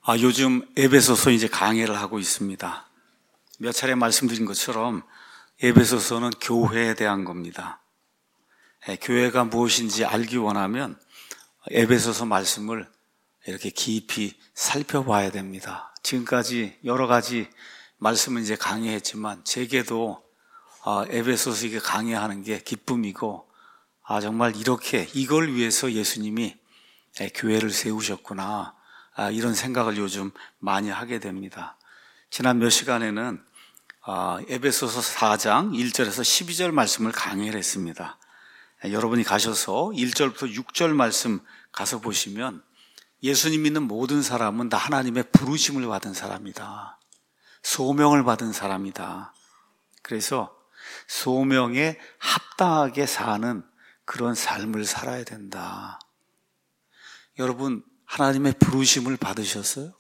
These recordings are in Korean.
요즘 에베소서 이제 강해를 하고 있습니다. 몇 차례 말씀드린 것처럼 에베소서는 교회에 대한 겁니다. 교회가 무엇인지 알기 원하면 에베소서 말씀을 이렇게 깊이 살펴봐야 됩니다. 지금까지 여러 가지 말씀을 이제 강의했지만 제게도 에베소서 이게 강의하는 게 기쁨이고, 정말 이렇게 이걸 위해서 예수님이 교회를 세우셨구나, 이런 생각을 요즘 많이 하게 됩니다. 지난 몇 시간에는 에베소서 4장 1절에서 12절 말씀을 강의를 했습니다. 여러분이 가셔서 1절부터 6절 말씀 가서 보시면 예수님 믿는 모든 사람은 다 하나님의 부르심을 받은 사람이다. 소명을 받은 사람이다. 그래서 소명에 합당하게 사는 그런 삶을 살아야 된다. 여러분, 하나님의 부르심을 받으셨어요?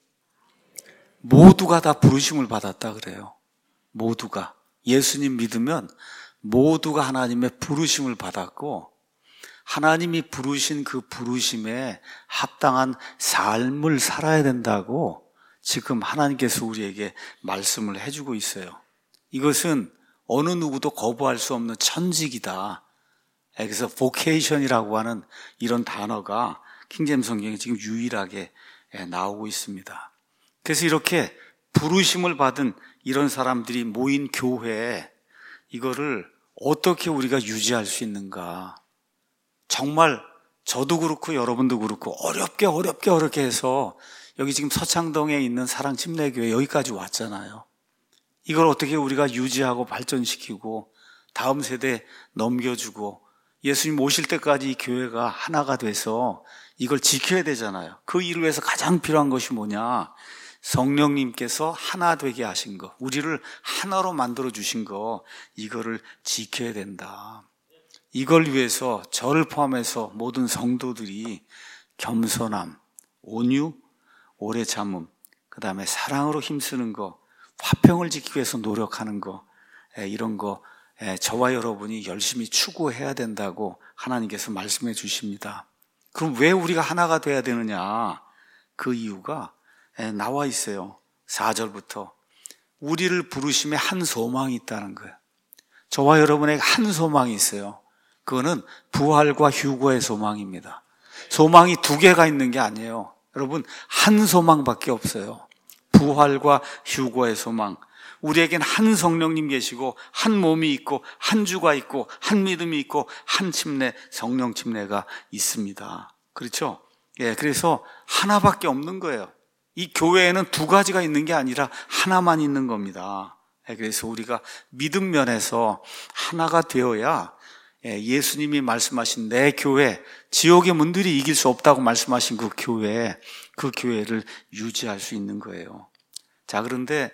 모두가 다 부르심을 받았다 그래요. 모두가. 예수님 믿으면 모두가 하나님의 부르심을 받았고, 하나님이 부르신 그 부르심에 합당한 삶을 살아야 된다고 지금 하나님께서 우리에게 말씀을 해주고 있어요. 이것은 어느 누구도 거부할 수 없는 천직이다. 그래서 vocation이라고 하는 이런 단어가 킹제임스 성경에 지금 유일하게 나오고 있습니다. 그래서 이렇게 부르심을 받은 이런 사람들이 모인 교회에 이거를 어떻게 우리가 유지할 수 있는가. 정말 저도 그렇고 여러분도 그렇고 어렵게 해서 여기 지금 서창동에 있는 사랑침례교회 여기까지 왔잖아요. 이걸 어떻게 우리가 유지하고 발전시키고 다음 세대 넘겨주고 예수님 오실 때까지 이 교회가 하나가 돼서 이걸 지켜야 되잖아요. 그 일을 위해서 가장 필요한 것이 뭐냐? 성령님께서 하나 되게 하신 거, 우리를 하나로 만들어 주신 거, 이거를 지켜야 된다. 이걸 위해서 저를 포함해서 모든 성도들이 겸손함, 온유, 오래 참음, 그 다음에 사랑으로 힘쓰는 거, 화평을 지키기 위해서 노력하는 거, 이런 거 저와 여러분이 열심히 추구해야 된다고 하나님께서 말씀해 주십니다. 그럼 왜 우리가 하나가 돼야 되느냐? 그 이유가 나와 있어요. 4절부터 우리를 부르심에 한 소망이 있다는 거예요. 저와 여러분에게 한 소망이 있어요. 그거는 부활과 휴거의 소망입니다. 소망이 두 개가 있는 게 아니에요. 여러분, 한 소망밖에 없어요. 부활과 휴거의 소망. 우리에겐 한 성령님 계시고 한 몸이 있고 한 주가 있고 한 믿음이 있고 한 침례, 성령 침례가 있습니다. 그렇죠? 그래서 하나밖에 없는 거예요. 이 교회에는 두 가지가 있는 게 아니라 하나만 있는 겁니다. 그래서 우리가 믿음 면에서 하나가 되어야 예수님이 말씀하신 내 교회, 지옥의 문들이 이길 수 없다고 말씀하신 그 교회를 유지할 수 있는 거예요. 자, 그런데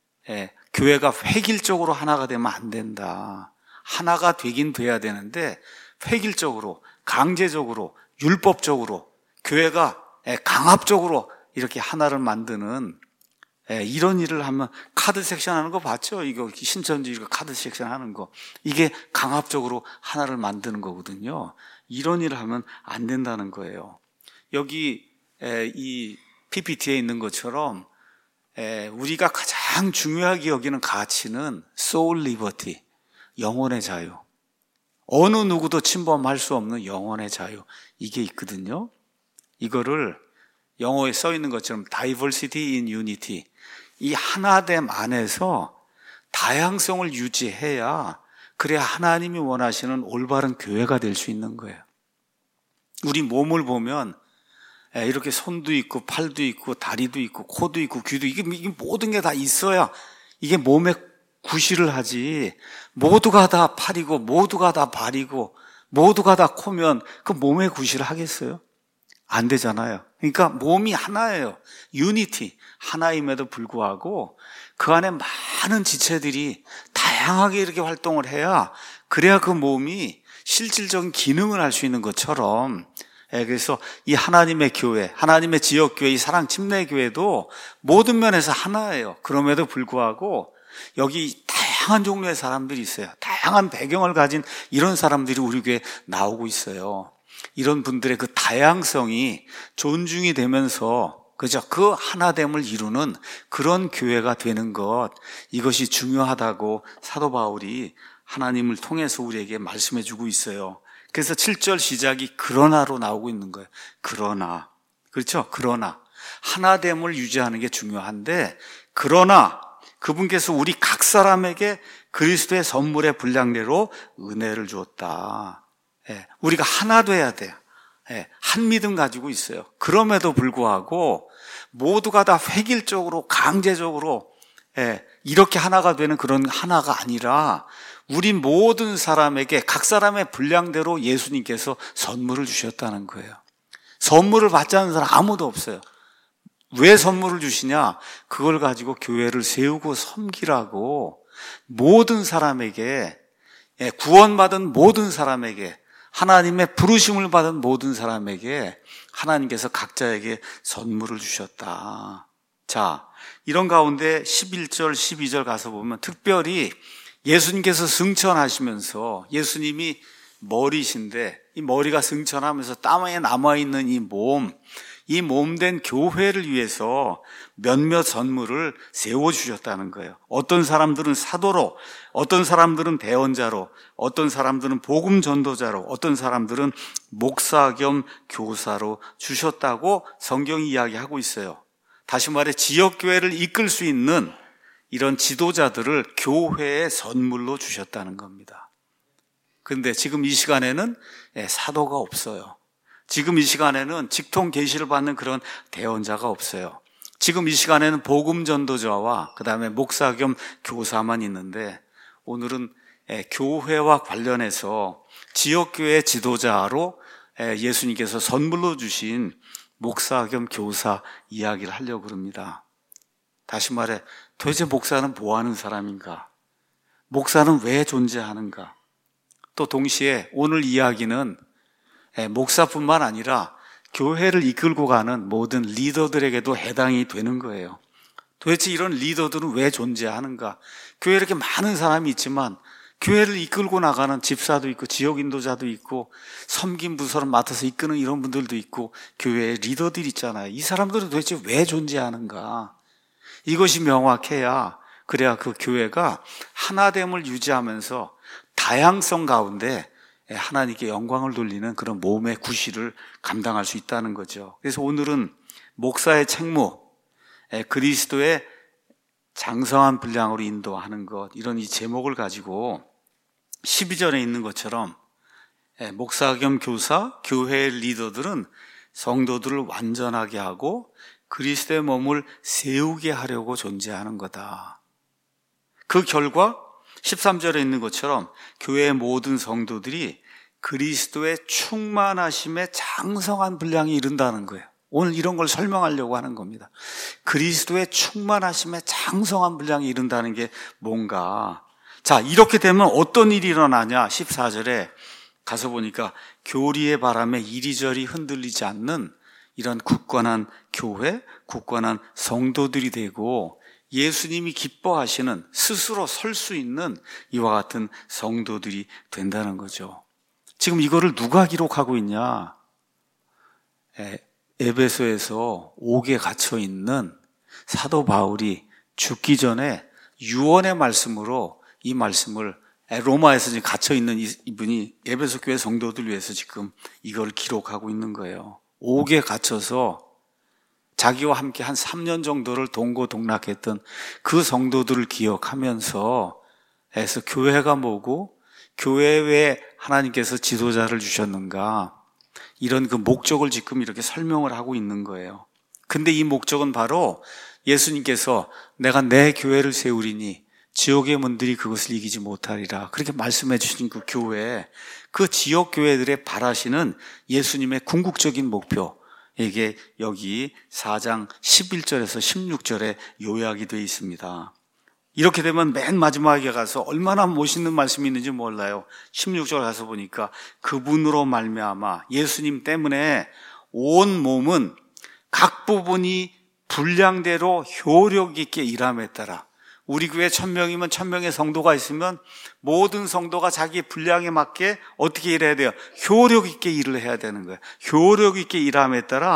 교회가 획일적으로 하나가 되면 안 된다. 하나가 되긴 돼야 되는데 획일적으로, 강제적으로, 율법적으로 교회가 강압적으로 이렇게 하나를 만드는 이런 일을 하면, 카드 섹션 하는 거 봤죠? 이거 신천지 이거 카드 섹션 하는 거, 이게 강압적으로 하나를 만드는 거거든요. 이런 일을 하면 안 된다는 거예요. 여기 이 PPT에 있는 것처럼 우리가 가장 중요하게 여기는 가치는 soul liberty, 영혼의 자유. 어느 누구도 침범할 수 없는 영혼의 자유, 이게 있거든요. 이거를 영어에 써 있는 것처럼 diversity in unity, 이 하나됨 안에서 다양성을 유지해야, 그래야 하나님이 원하시는 올바른 교회가 될 수 있는 거예요. 우리 몸을 보면 이렇게 손도 있고 팔도 있고 다리도 있고 코도 있고 귀도 있고, 이게 모든 게 다 있어야 이게 몸에 구실을 하지. 모두가 다 팔이고 모두가 다 발이고 모두가 다 코면 그 몸에 구실을 하겠어요? 안 되잖아요. 그러니까 몸이 하나예요. 유니티, 하나임에도 불구하고 그 안에 많은 지체들이 다양하게 이렇게 활동을 해야, 그래야 그 몸이 실질적인 기능을 할 수 있는 것처럼, 그래서 이 하나님의 교회, 하나님의 지역교회, 이 사랑침례교회도 모든 면에서 하나예요. 그럼에도 불구하고 여기 다양한 종류의 사람들이 있어요. 다양한 배경을 가진 이런 사람들이 우리 교회에 나오고 있어요. 이런 분들의 그 다양성이 존중이 되면서 그죠? 그 하나됨을 이루는 그런 교회가 되는 것, 이것이 중요하다고 사도 바울이 하나님을 통해서 우리에게 말씀해 주고 있어요. 그래서 7절 시작이 그러나로 나오고 있는 거예요. 그러나. 그렇죠? 그러나. 하나됨을 유지하는 게 중요한데, 그러나 그분께서 우리 각 사람에게 그리스도의 선물의 분량대로 은혜를 주었다. 우리가 하나 돼야 돼요. 한 믿음 가지고 있어요. 그럼에도 불구하고 모두가 다 획일적으로 강제적으로 이렇게 하나가 되는 그런 하나가 아니라 우리 모든 사람에게 각 사람의 분량대로 예수님께서 선물을 주셨다는 거예요. 선물을 받지 않는 사람 아무도 없어요. 왜 선물을 주시냐? 그걸 가지고 교회를 세우고 섬기라고 모든 사람에게, 구원받은 모든 사람에게, 하나님의 부르심을 받은 모든 사람에게 하나님께서 각자에게 선물을 주셨다. 자, 이런 가운데 11절, 12절 가서 보면 특별히 예수님께서 승천하시면서, 예수님이 머리신데 이 머리가 승천하면서 땀에 남아있는 이 몸된 교회를 위해서 몇몇 선물을 세워주셨다는 거예요. 어떤 사람들은 사도로, 어떤 사람들은 대언자로, 어떤 사람들은 복음 전도자로, 어떤 사람들은 목사 겸 교사로 주셨다고 성경이 이야기하고 있어요. 다시 말해 지역교회를 이끌 수 있는 이런 지도자들을 교회의 선물로 주셨다는 겁니다. 그런데 지금 이 시간에는 사도가 없어요. 지금 이 시간에는 직통 계시를 받는 그런 대언자가 없어요. 지금 이 시간에는 복음 전도자와 그 다음에 목사 겸 교사만 있는데, 오늘은 교회와 관련해서 지역교회 지도자로 예수님께서 선물로 주신 목사 겸 교사 이야기를 하려고 합니다. 다시 말해, 도대체 목사는 뭐 하는 사람인가? 목사는 왜 존재하는가? 또 동시에 오늘 이야기는 목사뿐만 아니라 교회를 이끌고 가는 모든 리더들에게도 해당이 되는 거예요. 도대체 이런 리더들은 왜 존재하는가? 교회에 이렇게 많은 사람이 있지만 교회를 이끌고 나가는 집사도 있고 지역 인도자도 있고 섬김 부서를 맡아서 이끄는 이런 분들도 있고 교회의 리더들이 있잖아요. 이 사람들은 도대체 왜 존재하는가? 이것이 명확해야, 그래야 그 교회가 하나됨을 유지하면서 다양성 가운데 하나님께 영광을 돌리는 그런 몸의 구실을 감당할 수 있다는 거죠. 그래서 오늘은 목사의 책무, 그리스도의 장성한 분량으로 인도하는 것, 이런 이 제목을 가지고 12절에 있는 것처럼 목사 겸 교사, 교회의 리더들은 성도들을 완전하게 하고 그리스도의 몸을 세우게 하려고 존재하는 거다. 그 결과 13절에 있는 것처럼 교회의 모든 성도들이 그리스도의 충만하심에 장성한 분량이 이른다는 거예요. 오늘 이런 걸 설명하려고 하는 겁니다. 그리스도의 충만하심에 장성한 분량이 이른다는 게 뭔가. 자, 이렇게 되면 어떤 일이 일어나냐? 14절에 가서 보니까 교리의 바람에 이리저리 흔들리지 않는 이런 굳건한 교회, 굳건한 성도들이 되고 예수님이 기뻐하시는, 스스로 설 수 있는 이와 같은 성도들이 된다는 거죠. 지금 이거를 누가 기록하고 있냐? 에베소에서 옥에 갇혀 있는 사도 바울이 죽기 전에 유언의 말씀으로 이 말씀을, 로마에서 지금 갇혀 있는 이분이 에베소 교회 성도들 위해서 지금 이걸 기록하고 있는 거예요. 옥에 갇혀서 자기와 함께 한 3년 정도를 동고동락했던 그 성도들을 기억하면서 해서 교회가 뭐고 교회에 왜 하나님께서 지도자를 주셨는가, 이런 그 목적을 지금 이렇게 설명을 하고 있는 거예요. 근데 이 목적은 바로 예수님께서 내가 내 교회를 세우리니 지옥의 문들이 그것을 이기지 못하리라, 그렇게 말씀해 주신 그 교회, 그 지역 교회들의 바라시는 예수님의 궁극적인 목표, 이게 여기 4장 11절에서 16절에 요약이 되어 있습니다. 이렇게 되면 맨 마지막에 가서 얼마나 멋있는 말씀이 있는지 몰라요. 16절 가서 보니까 그분으로 말미암아, 예수님 때문에 온 몸은 각 부분이 분량대로 효력 있게 일함에 따라, 우리 교회 1000명이면 1000명의 성도가 있으면 모든 성도가 자기 분량에 맞게 어떻게 일해야 돼요? 효력 있게 일을 해야 되는 거예요. 효력 있게 일함에 따라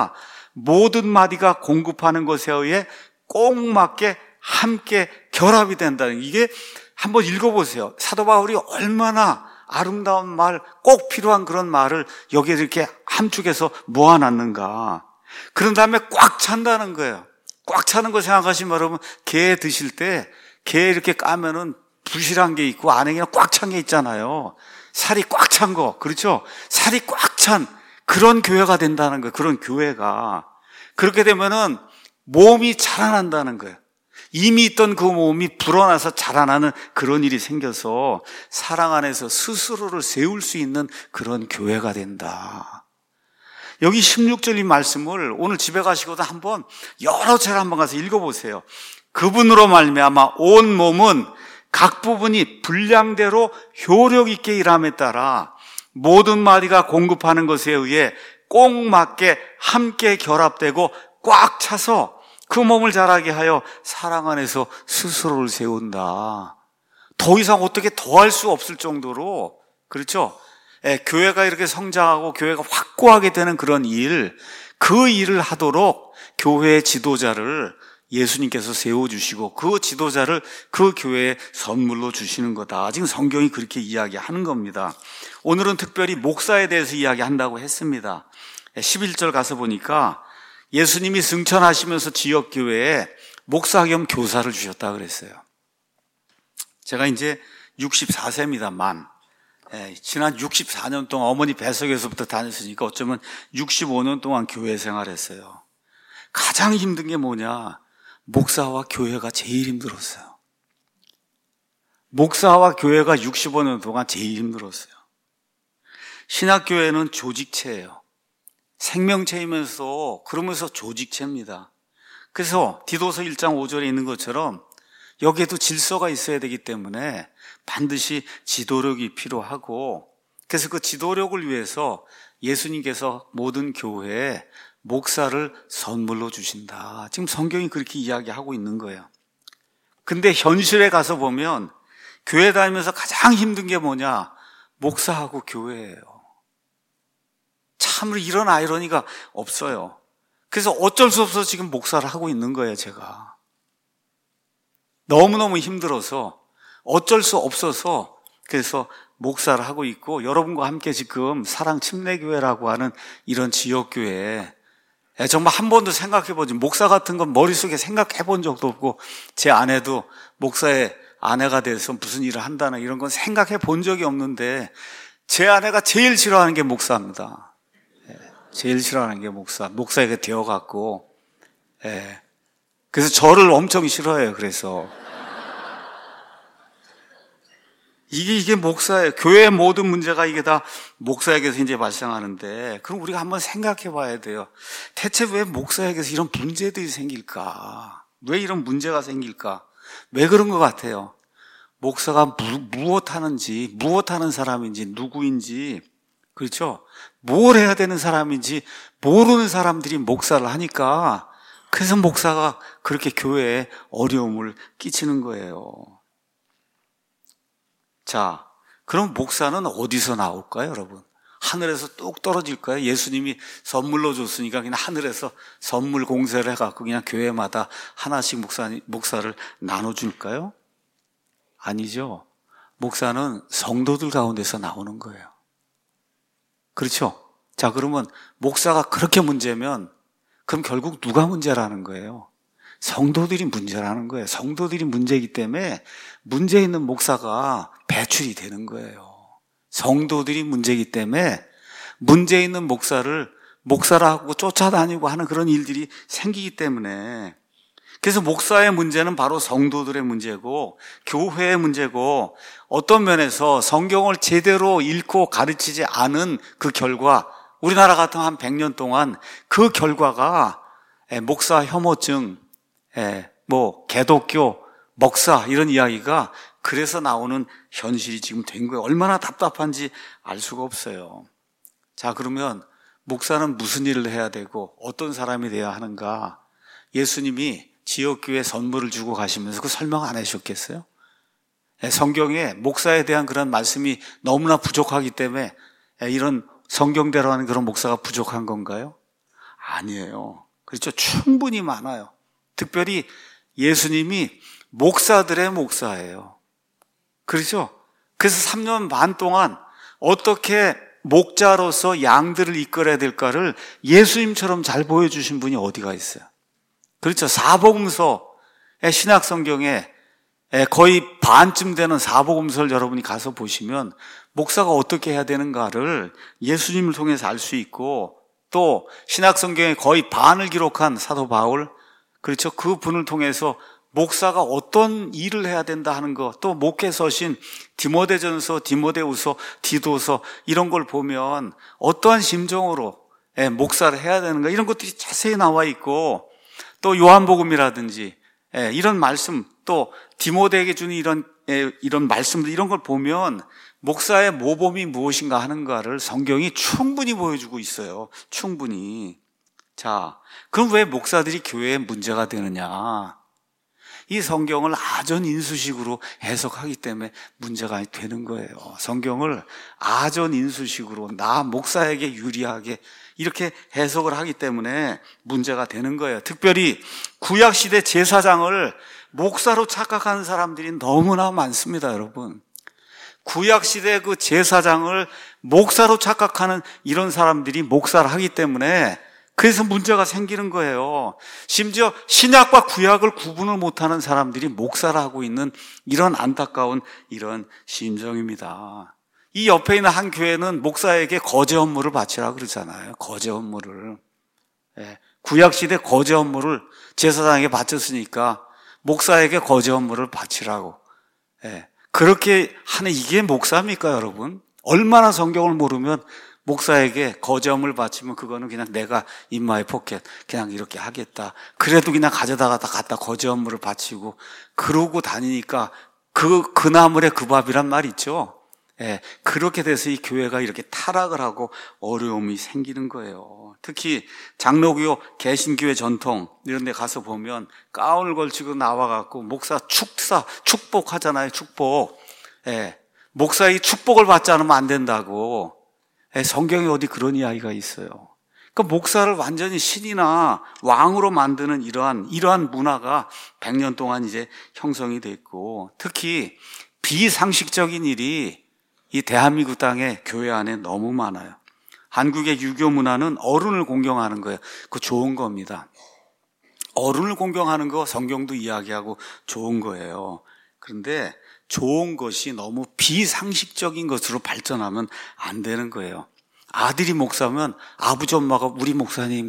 모든 마디가 공급하는 것에 의해 꼭 맞게 함께 결합이 된다는, 이게 한번 읽어보세요. 사도 바울이 얼마나 아름다운 말, 꼭 필요한 그런 말을 여기에 이렇게 함축해서 모아놨는가. 그런 다음에 꽉 찬다는 거예요. 꽉 차는 거 생각하시면 여러분, 게 드실 때 게 이렇게 까면은 부실한 게 있고 안에 그냥 꽉 찬 게 있잖아요. 살이 꽉 찬 거, 그렇죠? 살이 꽉 찬 그런 교회가 된다는 거예요. 그런 교회가. 그렇게 되면은 몸이 자라난다는 거예요. 이미 있던 그 몸이 불어나서 자라나는 그런 일이 생겨서 사랑 안에서 스스로를 세울 수 있는 그런 교회가 된다. 여기 16절 이 말씀을 오늘 집에 가시고도 한번 여러 차례 한번 가서 읽어보세요. 그분으로 말미암아 온 몸은 각 부분이 분량대로 효력 있게 일함에 따라 모든 마디가 공급하는 것에 의해 꼭 맞게 함께 결합되고 꽉 차서 그 몸을 자라게 하여 사랑 안에서 스스로를 세운다. 더 이상 어떻게 더할 수 없을 정도로, 그렇죠? 교회가 이렇게 성장하고 교회가 확고하게 되는 그런 일, 그 일을 하도록 교회의 지도자를 예수님께서 세워주시고 그 지도자를 그 교회에 선물로 주시는 거다. 지금 성경이 그렇게 이야기하는 겁니다. 오늘은 특별히 목사에 대해서 이야기한다고 했습니다. 11절 가서 보니까 예수님이 승천하시면서 지역교회에 목사 겸 교사를 주셨다 그랬어요. 제가 이제 64세입니다. 지난 64년 동안 어머니 뱃속에서부터 다녔으니까 어쩌면 65년 동안 교회 생활했어요. 가장 힘든 게 뭐냐? 목사와 교회가 제일 힘들었어요. 목사와 교회가 65년 동안 제일 힘들었어요. 신학교회는 조직체예요. 생명체이면서 그러면서 조직체입니다. 그래서 디도서 1장 5절에 있는 것처럼 여기에도 질서가 있어야 되기 때문에 반드시 지도력이 필요하고, 그래서 그 지도력을 위해서 예수님께서 모든 교회에 목사를 선물로 주신다. 지금 성경이 그렇게 이야기하고 있는 거예요. 근데 현실에 가서 보면 교회 다니면서 가장 힘든 게 뭐냐? 목사하고 교회예요. 참으로 이런 아이러니가 없어요. 그래서 어쩔 수 없어서 지금 목사를 하고 있는 거예요, 제가. 너무너무 힘들어서 어쩔 수 없어서 그래서 목사를 하고 있고, 여러분과 함께 지금 사랑 침례교회라고 하는 이런 지역교회에 정말 한 번도 생각해보지, 목사 같은 건 머릿속에 생각해본 적도 없고, 제 아내도 목사의 아내가 돼서 무슨 일을 한다는 이런 건 생각해 본 적이 없는데, 제 아내가 제일 싫어하는 게 목사입니다. 제일 싫어하는 게 목사에게 되어갖고, 그래서 저를 엄청 싫어해요. 그래서 이게 목사예요. 교회의 모든 문제가 이게 다 목사에게서 이제 발생하는데, 그럼 우리가 한번 생각해 봐야 돼요. 대체 왜 목사에게서 이런 문제들이 생길까? 왜 이런 문제가 생길까? 왜 그런 것 같아요? 목사가 무엇 하는 사람인지, 누구인지, 그렇죠? 뭘 해야 되는 사람인지 모르는 사람들이 목사를 하니까, 그래서 목사가 그렇게 교회에 어려움을 끼치는 거예요. 자, 그럼 목사는 어디서 나올까요, 여러분? 하늘에서 뚝 떨어질까요? 예수님이 선물로 줬으니까 그냥 하늘에서 선물 공세를 해갖고 그냥 교회마다 하나씩 목사를 나눠줄까요? 아니죠. 목사는 성도들 가운데서 나오는 거예요. 그렇죠? 자, 그러면 목사가 그렇게 문제면 그럼 결국 누가 문제라는 거예요? 성도들이 문제라는 거예요. 성도들이 문제이기 때문에 문제 있는 목사가 배출이 되는 거예요. 성도들이 문제이기 때문에 문제 있는 목사를 목사라고 쫓아다니고 하는 그런 일들이 생기기 때문에, 그래서 목사의 문제는 바로 성도들의 문제고 교회의 문제고, 어떤 면에서 성경을 제대로 읽고 가르치지 않은 그 결과, 우리나라 같은 한 100년 동안 그 결과가 목사 혐오증, 개독교, 목사 이런 이야기가 그래서 나오는 현실이 지금 된 거예요. 얼마나 답답한지 알 수가 없어요. 자, 그러면 목사는 무슨 일을 해야 되고 어떤 사람이 돼야 하는가? 예수님이 지역교회 선물을 주고 가시면서 그 설명 안 해주셨겠어요? 성경에 목사에 대한 그런 말씀이 너무나 부족하기 때문에 이런 성경대로 하는 그런 목사가 부족한 건가요? 아니에요. 그렇죠. 충분히 많아요. 특별히 예수님이 목사들의 목사예요. 그렇죠. 그래서 3년 반 동안 어떻게 목자로서 양들을 이끌어야 될까를 예수님처럼 잘 보여주신 분이 어디가 있어요. 그렇죠. 사복음서 신약 성경에 거의 반쯤 되는 사복음서를 여러분이 가서 보시면 목사가 어떻게 해야 되는가를 예수님을 통해서 알 수 있고, 또 신약 성경에 거의 반을 기록한 사도 바울, 그렇죠. 그 분을 통해서 목사가 어떤 일을 해야 된다 하는 것, 또 목회 서신 디모데전서, 디모데후서, 디도서 이런 걸 보면 어떠한 심정으로 목사를 해야 되는가 이런 것들이 자세히 나와 있고, 또 요한복음이라든지 이런 말씀, 또 디모데에게 주는 이런 말씀들, 이런 걸 보면 목사의 모범이 무엇인가 하는가를 성경이 충분히 보여주고 있어요. 충분히. 자, 그럼 왜 목사들이 교회에 문제가 되느냐? 이 성경을 아전인수식으로 해석하기 때문에 문제가 되는 거예요. 성경을 아전인수식으로 나 목사에게 유리하게 이렇게 해석을 하기 때문에 문제가 되는 거예요. 특별히 구약시대 제사장을 목사로 착각하는 사람들이 너무나 많습니다, 여러분. 구약시대 그 제사장을 목사로 착각하는 이런 사람들이 목사를 하기 때문에 그래서 문제가 생기는 거예요. 심지어 신약과 구약을 구분을 못하는 사람들이 목사를 하고 있는 이런 안타까운 이런 심정입니다. 이 옆에 있는 한 교회는 목사에게 거제 업무를 바치라고 그러잖아요. 거제 업무를. 구약시대 거제 업무를 제사장에게 바쳤으니까 목사에게 거제 업무를 바치라고. 그렇게 하는 이게 목사입니까, 여러분? 얼마나 성경을 모르면 목사에게 거제 업무를 바치면 그거는 그냥 내가 인마의 포켓 그냥 이렇게 하겠다. 그래도 그냥 가져다가 갖다 거제 업무를 바치고 그러고 다니니까 그 나물에 그 밥이란 말 있죠. 그렇게 돼서 이 교회가 이렇게 타락을 하고 어려움이 생기는 거예요. 특히 장로교, 개신교회 전통 이런 데 가서 보면 가운을 걸치고 나와갖고 목사 축복하잖아요. 축복. 목사의 축복을 받지 않으면 안 된다고. 성경에 어디 그런 이야기가 있어요. 그러니까 목사를 완전히 신이나 왕으로 만드는 이러한 문화가 100년 동안 이제 형성이 됐고, 특히 비상식적인 일이 이 대한민국 땅에 교회 안에 너무 많아요. 한국의 유교 문화는 어른을 공경하는 거예요. 그거 좋은 겁니다. 어른을 공경하는 거 성경도 이야기하고 좋은 거예요. 그런데 좋은 것이 너무 비상식적인 것으로 발전하면 안 되는 거예요. 아들이 목사면 아버지 엄마가 우리 목사님.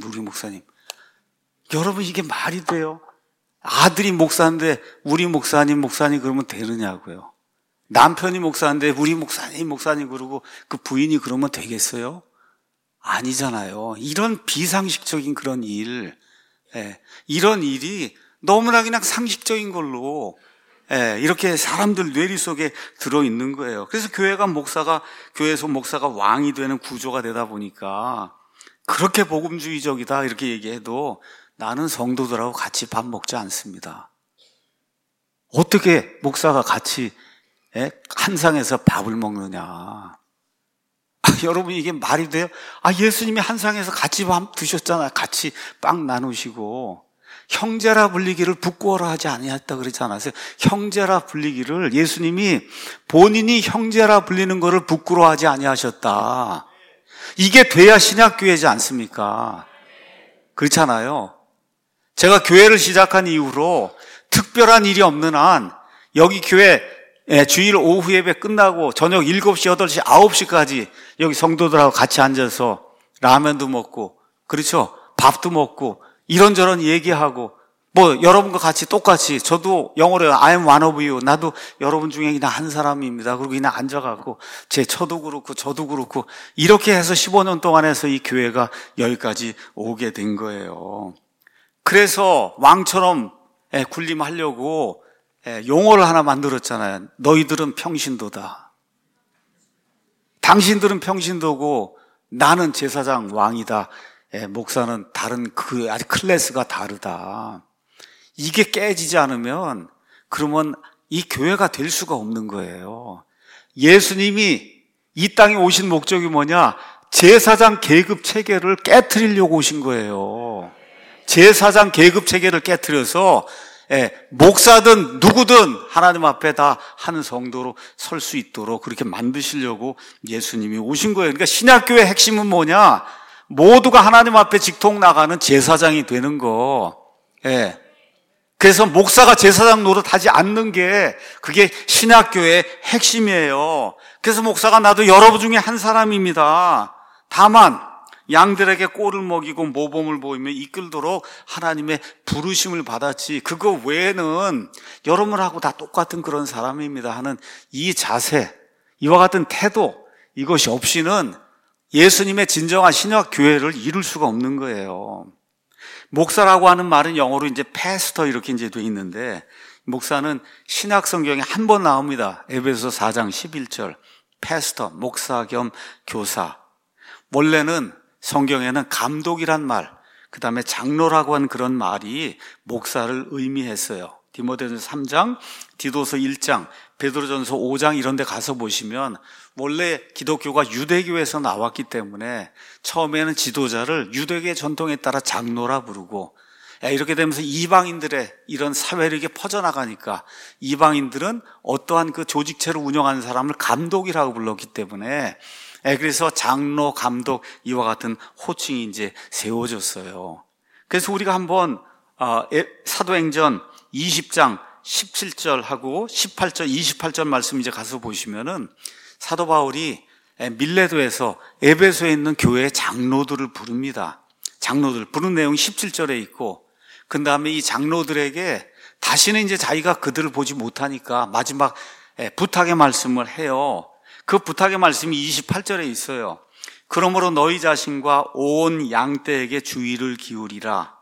여러분 이게 말이 돼요? 아들이 목사인데 우리 목사님 그러면 되느냐고요. 남편이 목사인데 우리 목사님 그러고 그 부인이 그러면 되겠어요? 아니잖아요. 이런 비상식적인 그런 일, 이런 일이 너무나 그냥 상식적인 걸로 이렇게 사람들 뇌리 속에 들어있는 거예요. 그래서 교회에서 목사가 왕이 되는 구조가 되다 보니까 그렇게 복음주의적이다 이렇게 얘기해도 나는 성도들하고 같이 밥 먹지 않습니다. 어떻게 목사가 같이 한 상에서 밥을 먹느냐. 여러분 이게 말이 돼요? 예수님이 한 상에서 같이 밥 드셨잖아요. 같이 빵 나누시고. 형제라 불리기를 부끄러워라 하지 아니했다 그러지 않았어요? 형제라 불리기를 예수님이 본인이 형제라 불리는 것을 부끄러워하지 아니하셨다. 이게 돼야 신약교회지 않습니까? 그렇잖아요. 제가 교회를 시작한 이후로 특별한 일이 없는 한 여기 교회 주일 오후 예배 끝나고 저녁 7시, 8시, 9시까지 여기 성도들하고 같이 앉아서 라면도 먹고, 그렇죠? 밥도 먹고 이런저런 얘기하고, 여러분과 같이 똑같이, 저도 영어로 I am one of you, 나도 여러분 중에 그냥 한 사람입니다. 그리고 그냥 앉아갖고, 저도 그렇고, 저도 그렇고, 이렇게 해서 15년 동안 해서 이 교회가 여기까지 오게 된 거예요. 그래서 왕처럼 군림하려고 용어를 하나 만들었잖아요. 너희들은 평신도다. 당신들은 평신도고, 나는 제사장 왕이다. 목사는 다른 아주 클래스가 다르다. 이게 깨지지 않으면 그러면 이 교회가 될 수가 없는 거예요. 예수님이 이 땅에 오신 목적이 뭐냐? 제사장 계급 체계를 깨트리려고 오신 거예요. 제사장 계급 체계를 깨트려서 목사든 누구든 하나님 앞에 다 한 성도로 설 수 있도록 그렇게 만드시려고 예수님이 오신 거예요. 그러니까 신약교회의 핵심은 뭐냐? 모두가 하나님 앞에 직통 나가는 제사장이 되는 거. 그래서 목사가 제사장 노릇하지 않는 게 그게 신약교회의 핵심이에요. 그래서 목사가 나도 여러분 중에 한 사람입니다. 다만 양들에게 꼴을 먹이고 모범을 보이며 이끌도록 하나님의 부르심을 받았지, 그거 외에는 여러분하고 다 똑같은 그런 사람입니다 하는 이 자세, 이와 같은 태도, 이것이 없이는 예수님의 진정한 신약교회를 이룰 수가 없는 거예요. 목사라고 하는 말은 영어로 이제 패스터 이렇게 이제 돼 있는데, 목사는 신약 성경에 한 번 나옵니다. 에베소서 4장 11절. 패스터, 목사 겸 교사. 원래는 성경에는 감독이란 말, 그 다음에 장로라고 하는 그런 말이 목사를 의미했어요. 디모데전서 3장, 디도서 1장, 베드로전서 5장 이런 데 가서 보시면 원래 기독교가 유대교에서 나왔기 때문에 처음에는 지도자를 유대교의 전통에 따라 장로라 부르고, 이렇게 되면서 이방인들의 이런 사회를 이렇게 퍼져나가니까 이방인들은 어떠한 그 조직체를 운영하는 사람을 감독이라고 불렀기 때문에, 그래서 장로, 감독 이와 같은 호칭이 이제 세워졌어요. 그래서 우리가 한번 사도행전 20장 17절하고 18절, 28절 말씀 이제 가서 보시면은 사도 바울이 밀레도에서 에베소에 있는 교회의 장로들을 부릅니다. 장로들 부른 내용이 17절에 있고, 그 다음에 이 장로들에게 다시는 이제 자기가 그들을 보지 못하니까 마지막 부탁의 말씀을 해요. 그 부탁의 말씀이 28절에 있어요. 그러므로 너희 자신과 온 양떼에게 주의를 기울이라.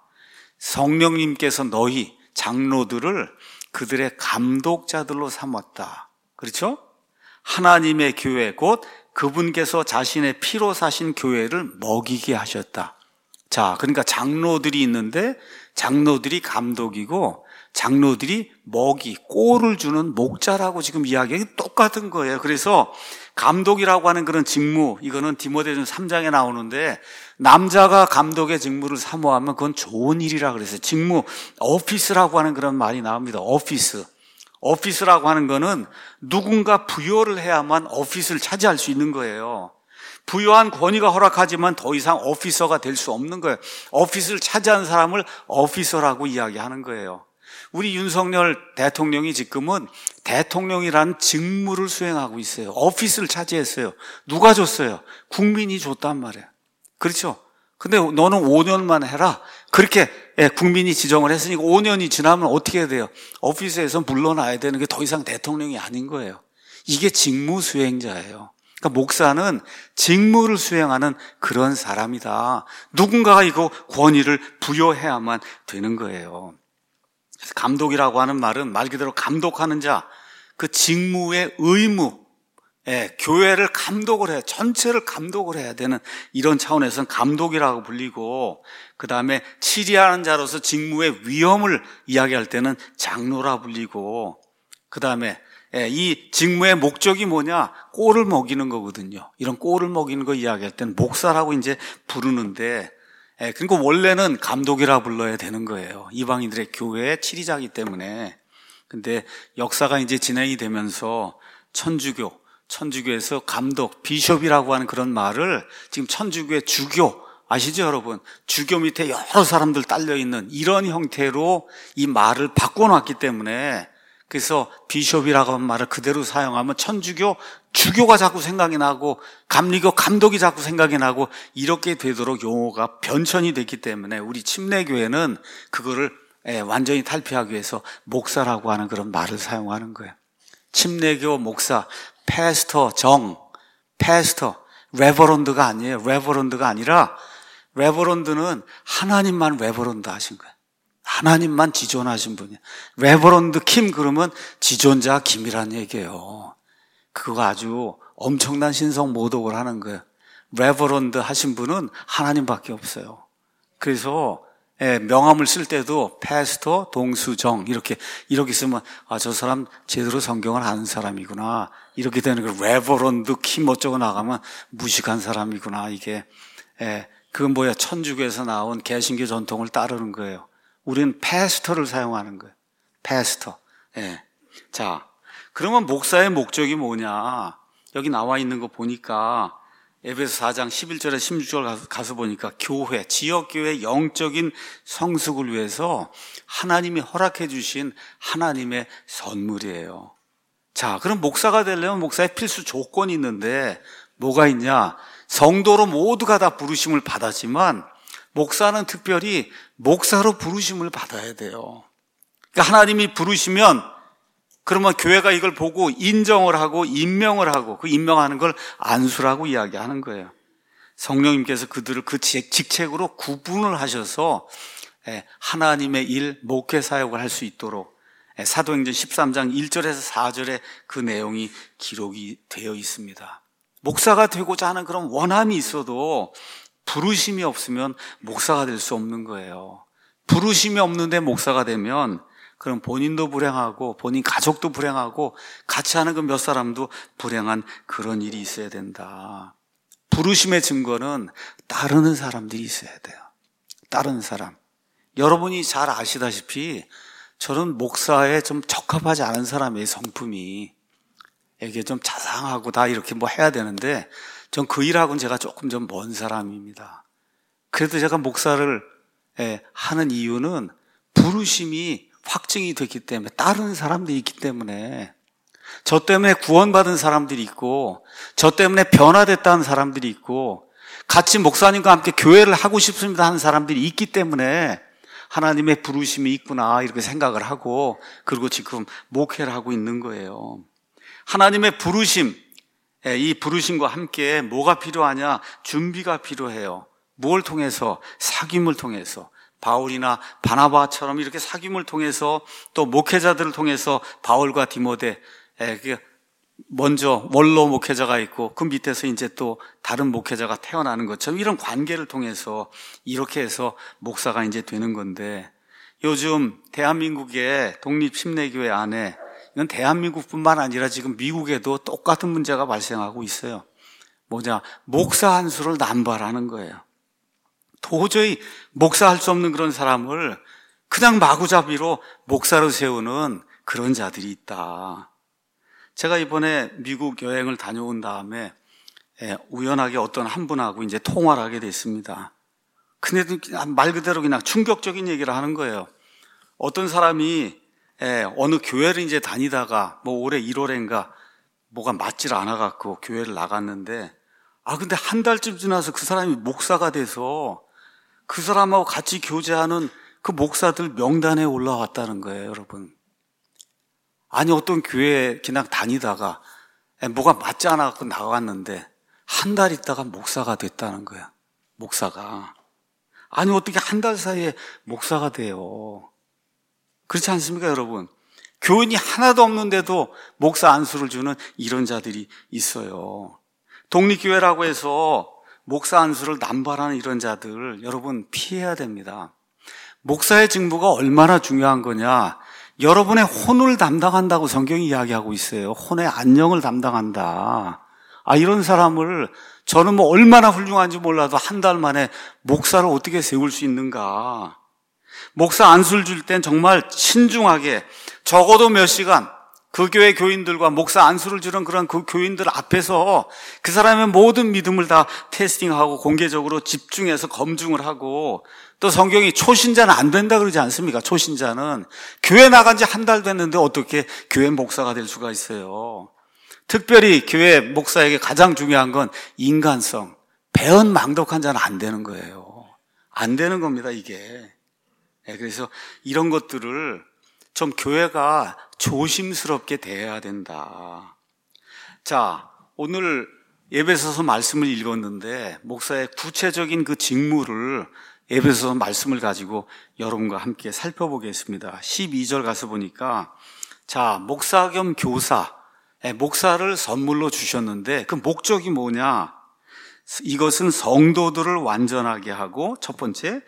성령님께서 너희 장로들을 그들의 감독자들로 삼았다. 그렇죠? 하나님의 교회, 곧 그분께서 자신의 피로 사신 교회를 먹이게 하셨다. 자, 그러니까 장로들이 있는데 장로들이 감독이고 장로들이 먹이, 꼴을 주는 목자라고 지금 이야기가 똑같은 거예요. 그래서 감독이라고 하는 그런 직무, 이거는 디모데전서 3장에 나오는데, 남자가 감독의 직무를 사모하면 그건 좋은 일이라 그래서 직무, 오피스라고 하는 그런 말이 나옵니다. 오피스. 오피스라고 하는 거는 누군가 부여를 해야만 오피스를 차지할 수 있는 거예요. 부여한 권위가 허락하지만 더 이상 오피서가 될 수 없는 거예요. 오피스를 차지한 사람을 오피서라고 이야기하는 거예요. 우리 윤석열 대통령이 지금은 대통령이라는 직무를 수행하고 있어요. 오피스를 차지했어요. 누가 줬어요? 국민이 줬단 말이에요. 그렇죠? 근데 너는 5년만 해라. 그렇게 국민이 지정을 했으니까 5년이 지나면 어떻게 해야 돼요? 오피스에서 물러나야 되는 게 더 이상 대통령이 아닌 거예요. 이게 직무 수행자예요. 그러니까 목사는 직무를 수행하는 그런 사람이다. 누군가가 이거 권위를 부여해야만 되는 거예요. 그래서 감독이라고 하는 말은 말 그대로 감독하는 자, 그 직무의 의무, 교회를 감독을 해야, 전체를 감독을 해야 되는 이런 차원에서는 감독이라고 불리고, 그 다음에 치리하는 자로서 직무의 위험을 이야기할 때는 장로라 불리고, 그 다음에 이 직무의 목적이 뭐냐? 꼴을 먹이는 거거든요. 이런 꼴을 먹이는 거 이야기할 때는 목사라고 이제 부르는데, 그러니까 원래는 감독이라 불러야 되는 거예요. 이방인들의 교회의 치리자이기 때문에. 근데 역사가 이제 진행이 되면서 천주교에서 감독, 비숍이라고 하는 그런 말을 지금 천주교의 주교, 아시죠 여러분? 주교 밑에 여러 사람들 딸려있는 이런 형태로 이 말을 바꿔놨기 때문에, 그래서 비숍이라고 하는 말을 그대로 사용하면 천주교, 주교가 자꾸 생각이 나고 감리교 감독이 자꾸 생각이 나고 이렇게 되도록 용어가 변천이 됐기 때문에 우리 침례교회는 그거를 완전히 탈피하기 위해서 목사라고 하는 그런 말을 사용하는 거예요. 침례교 목사, 패스터, 패스터, 레버런드가 아니에요. 레버런드가 아니라 레버런드는 하나님만 레버런드 하신 거예요. 하나님만 지존하신 분이에요. 레버런드 킴 그러면 지존자 김이란 얘기예요. 그거 아주 엄청난 신성 모독을 하는 거예요. 레버런드 하신 분은 하나님밖에 없어요. 그래서 명함을 쓸 때도 패스터 동수정 이렇게 쓰면 저 사람 제대로 성경을 아는 사람이구나 이렇게 되는 거. 레버런드 킴 어쩌고 나가면 무식한 사람이구나. 이게 그건 천주교에서 나온 개신교 전통을 따르는 거예요. 우리는 패스터를 사용하는 거예요. 패스터. 자, 그러면 목사의 목적이 뭐냐? 여기 나와 있는 거 보니까 에베소 4장 11절에 16절 가서 보니까 교회, 지역교회 영적인 성숙을 위해서 하나님이 허락해 주신 하나님의 선물이에요. 자, 그럼 목사가 되려면 목사의 필수 조건이 있는데 뭐가 있냐? 성도로 모두가 다 부르심을 받았지만 목사는 특별히 목사로 부르심을 받아야 돼요. 그러니까 하나님이 부르시면 그러면 교회가 이걸 보고 인정을 하고 임명을 하고 그 임명하는 걸 안수라고 이야기하는 거예요. 성령님께서 그들을 그 직책으로 구분을 하셔서 하나님의 일, 목회 사역을 할 수 있도록 사도행전 13장 1절에서 4절에 그 내용이 기록이 되어 있습니다. 목사가 되고자 하는 그런 원함이 있어도 부르심이 없으면 목사가 될 수 없는 거예요. 부르심이 없는데 목사가 되면 그럼 본인도 불행하고 본인 가족도 불행하고 같이 하는 그 몇 사람도 불행한 그런 일이 있어야 된다. 부르심의 증거는 따르는 사람들이 있어야 돼요. 따르는 사람. 여러분이 잘 아시다시피 저는 목사에 좀 적합하지 않은 사람의 성품이 이게 좀 자상하고 다 이렇게 해야 되는데 전 그 일하고는 제가 조금 좀 먼 사람입니다. 그래도 제가 목사를 하는 이유는 부르심이 확증이 됐기 때문에, 따르는 사람들이 있기 때문에, 저 때문에 구원받은 사람들이 있고 저 때문에 변화됐다는 사람들이 있고 같이 목사님과 함께 교회를 하고 싶습니다 하는 사람들이 있기 때문에 하나님의 부르심이 있구나 이렇게 생각을 하고 그리고 지금 목회를 하고 있는 거예요. 하나님의 부르심, 이 부르심과 함께 뭐가 필요하냐? 준비가 필요해요. 뭘 통해서? 사귐을 통해서. 바울이나 바나바처럼 이렇게 사귐을 통해서 또 목회자들을 통해서 바울과 디모데, 먼저 원로 목회자가 있고 그 밑에서 이제 또 다른 목회자가 태어나는 것처럼 이런 관계를 통해서 이렇게 해서 목사가 이제 되는 건데, 요즘 대한민국의 독립심내교회 안에, 이건 대한민국뿐만 아니라 지금 미국에도 똑같은 문제가 발생하고 있어요. 목사 한 수를 남발하는 거예요. 도저히 목사할 수 없는 그런 사람을 그냥 마구잡이로 목사로 세우는 그런 자들이 있다. 제가 이번에 미국 여행을 다녀온 다음에 우연하게 어떤 한 분하고 이제 통화를 하게 됐습니다. 근데 말 그대로 그냥 충격적인 얘기를 하는 거예요. 어떤 사람이 어느 교회를 이제 다니다가 올해 1월인가 뭐가 맞질 않아갖고 교회를 나갔는데, 근데 한 달쯤 지나서 그 사람이 목사가 돼서 그 사람하고 같이 교제하는 그 목사들 명단에 올라왔다는 거예요, 여러분. 아니, 어떤 교회에 그냥 다니다가 뭐가 맞지 않아갖고 나갔는데 한 달 있다가 목사가 됐다는 거야. 목사가. 아니, 어떻게 한 달 사이에 목사가 돼요? 그렇지 않습니까, 여러분? 교인이 하나도 없는데도 목사 안수를 주는 이런 자들이 있어요. 독립교회라고 해서 목사 안수를 남발하는 이런 자들, 여러분 피해야 됩니다. 목사의 직무가 얼마나 중요한 거냐? 여러분의 혼을 담당한다고 성경이 이야기하고 있어요. 혼의 안녕을 담당한다. 이런 사람을 저는 얼마나 훌륭한지 몰라도 한 달 만에 목사를 어떻게 세울 수 있는가? 목사 안수를 줄 땐 정말 신중하게 적어도 몇 시간 그 교회 교인들과 목사 안수를 주는 그런 그 교인들 앞에서 그 사람의 모든 믿음을 다 테스팅하고 공개적으로 집중해서 검증을 하고, 또 성경이 초신자는 안 된다 그러지 않습니까? 초신자는 교회 나간 지 한 달 됐는데 어떻게 교회 목사가 될 수가 있어요? 특별히 교회 목사에게 가장 중요한 건 인간성. 배은망덕한 자는 안 되는 거예요. 안 되는 겁니다, 이게. 그래서 이런 것들을 좀 교회가 조심스럽게 대해야 된다. 자, 오늘 에베소서 말씀을 읽었는데 목사의 구체적인 그 직무를 에베소서 말씀을 가지고 여러분과 함께 살펴보겠습니다. 12절 가서 보니까, 자, 목사 겸 교사, 목사를 선물로 주셨는데 그 목적이 뭐냐? 이것은 성도들을 완전하게 하고, 첫 번째,